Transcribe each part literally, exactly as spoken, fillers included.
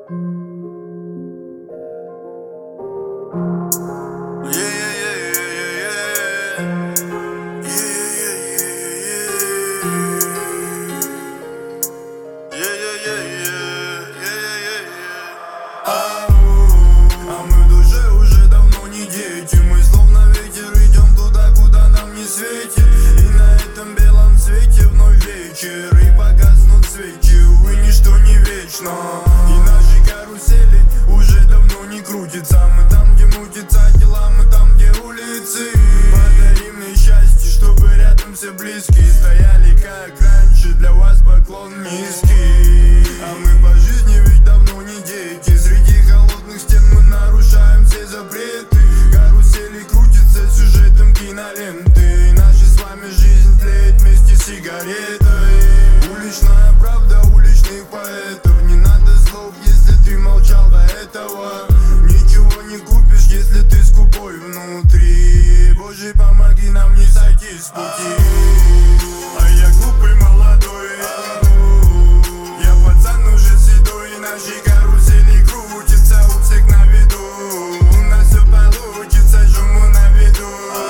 А мы в душе уже давно не дети. Мы словно ветер идем туда, куда нам не светит. И на этом белом свете вновь вечер, и погаснут свечи. Увы, ничто не вечно, и наши карусели уже давно не крутятся. Мы там, где мутятся дела, мы там, где улицы. Подари мне счастье, чтобы рядом все близкие стояли, как раньше, для вас поклон низкий. А мы по жизни ведь давно не дети. Среди холодных стен мы нарушаем все запреты. Карусели крутятся сюжетом киноленты, и наша с вами жизнь тлеет вместе с сигаретой. Уличная правда уличных поэтов. Не надо слов, если ты молчал до этого. Ничего не купишь, если ты скупой внутри. Боже, помоги нам не сойти с пути. А я глупый молодой, я пацан уже седой. Наши карусели крутятся у всех на виду. У нас все получится, шуму на виду.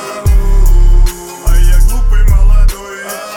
А я глупый молодой,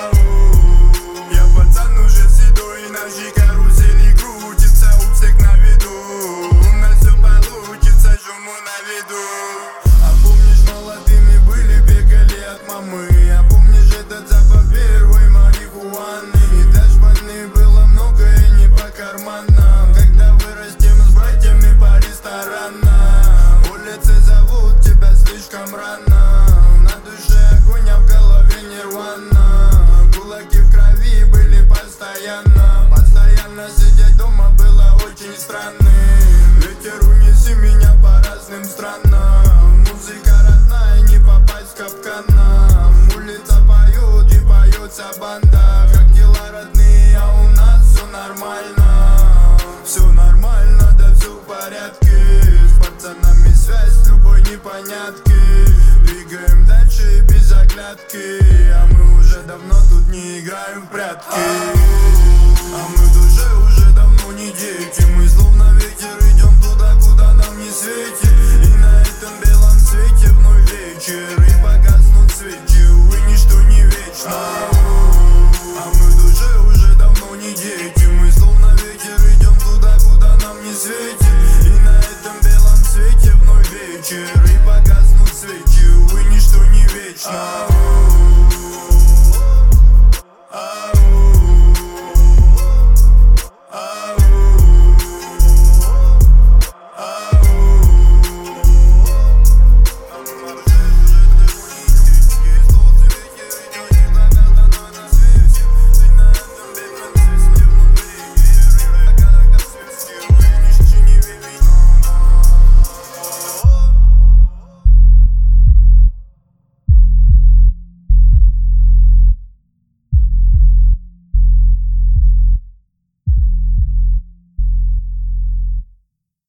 я пацан уже седой. Наши карусели крутятся у всех на виду. У нас все получится, шуму на виду. А помнишь, молодыми были, бегали от мамы. А помнишь этот запах первой марихуаны? И для шпаны было много и не по карманам. Когда вырастем с братьями по ресторанам, улицы зовут тебя слишком рано. На душе огонь, а в голове нирвана. Кулаки в крови были постоянно. Постоянно сидеть дома было очень странно. Ветер, унеси меня по разным странам. Музыка родная, не попасть в капканом. Улица поет и поется банда. Как дела, родные, а у нас все нормально. Все нормально, да все в порядке. С пацанами связь с любой непонятки. Двигаем дальше без оглядки. А мы уже давно тут не играем в прятки. А мы в душе уже давно не дети. Мы словно ветер идем туда, куда нам не светит. И на этом белом свете вновь вечер.